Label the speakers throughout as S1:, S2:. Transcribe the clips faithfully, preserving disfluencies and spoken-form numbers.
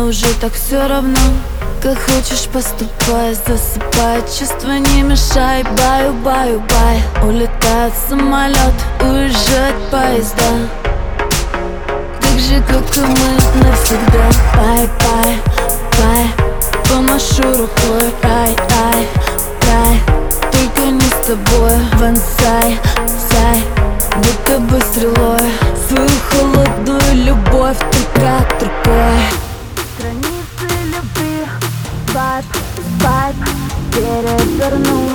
S1: уже так все равно. Как хочешь поступай, засыпай, чувства не мешай. Баю, баю, бай. Улетает самолет, уезжает поезда, так же, как и мы навсегда. Бай, бай, бай. Помашу рукой, рай, рай, рай. Только не с тобой, вонзай, зай, будто бы стрелой свою холодную любовь ты как другой. Страницы любви, свайп, свайп, переверну,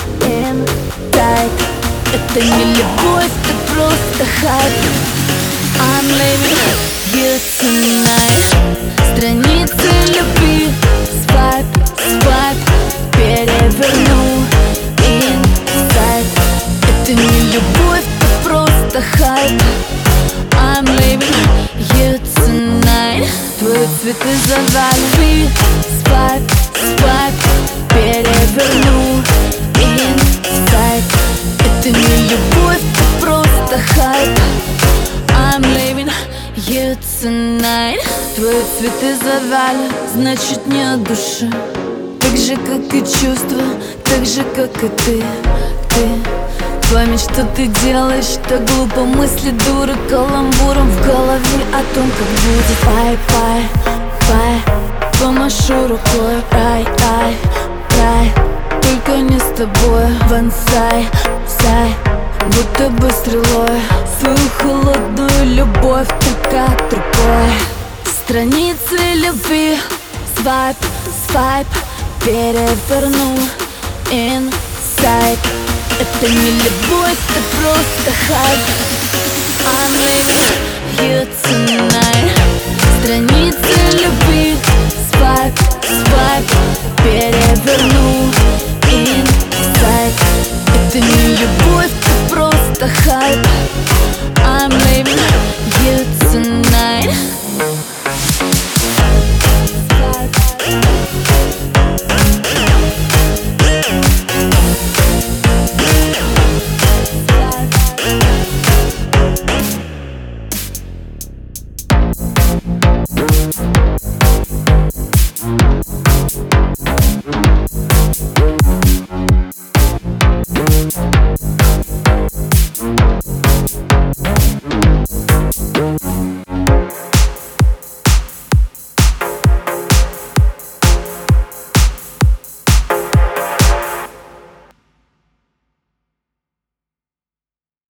S1: инсайд. Это не любовь, это просто хайп. I'm living you tonight. Страницы любви, свайп, свайп, переверну, инсайд. Это не любовь, это просто хайп. I'm living you tonight. Твои цветы завалили, свайп, свайп, переверну, инсайд. Это не любовь, это просто хайп. I'm living you tonight. Твои цветы завалят, значит не от души. Так же, как и чувства, так же, как и ты, ты. Память, что ты делаешь, так глупо. Мысли дуры каламбуром в голове о том, как будет. Пай, пай, пай. Помашу рукой, рай, рай, рай. Только не с тобой, вонзай, зай, будто бы стрелой свою холодную любовь ты как другой. Страницы любви, свайп, свайп, переверну, инсайд. Это не любовь, это просто хайп. I'm living you tonight. Страницы любви, свайп, свайп, переверну, инсайд. Это не любовь, это просто хайп.